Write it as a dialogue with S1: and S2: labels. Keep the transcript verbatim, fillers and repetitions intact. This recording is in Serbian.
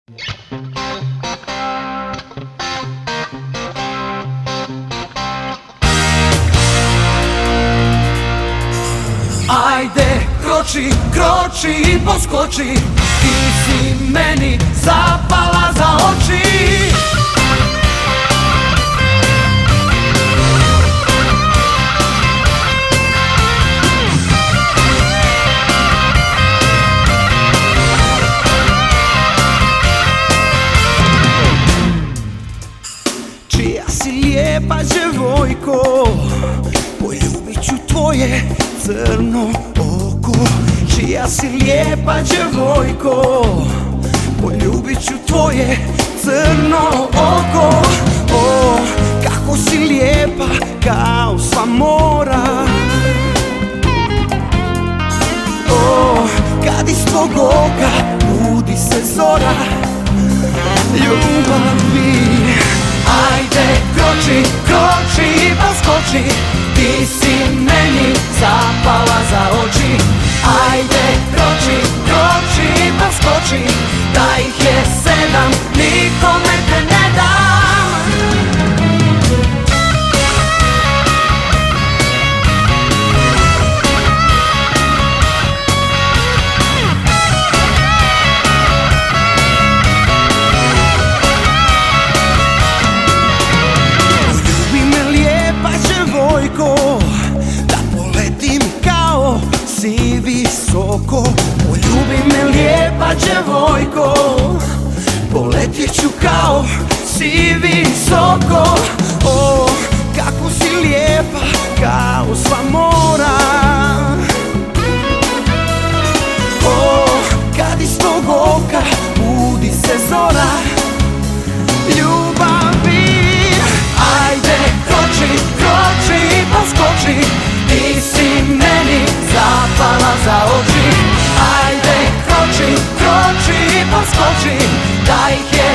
S1: Ajde, kroči, kroči i poskoči, ti si meni zapala za oči. Čija si lijepa djevojko, poljubit ću tvoje crno oko. Čija si lijepa djevojko, poljubit ću tvoje crno oko. O, kako si lijepa kao sva mora. O, kad iz tvog oka budi se zora ljubavi. Ajde, kroči, kroči i poskoči, ti si meni zapala za oči. Ajde, kroči, kroči i poskoči, da ih je sedam, nikome te ne dam. Da poletim kao si visoko. Poljubi me lijepa djevojko, poletit ću kao si visoko. O, kako si lijepa kao sva mora. O, kad iz tog oka budi se zora ljubavi. Ajde, kroči, kroči i poskoči, ti si meni zapala za oči. Ajde, kroči, kroči i poskoči, da ih je